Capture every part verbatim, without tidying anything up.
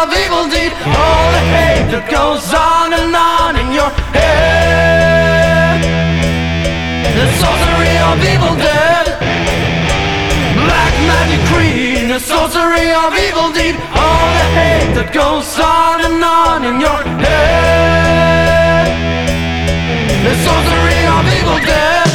of evil deed, all the hate that goes on and on in your head. The sorcery of evil dead, black magic creed, the sorcery of evil deed, all the hate that goes on and on in your head. The sorcery of evil dead.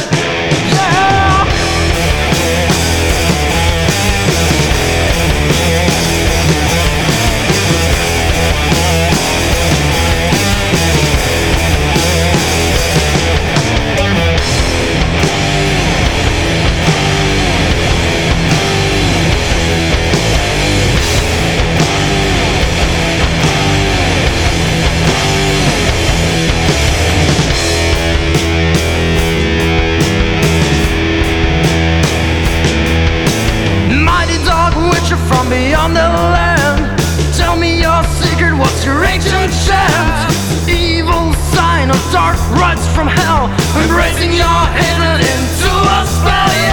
From beyond the land, tell me your secret, what's your ancient chant? Evil sign of dark rites from hell, embracing your hatred into a spell.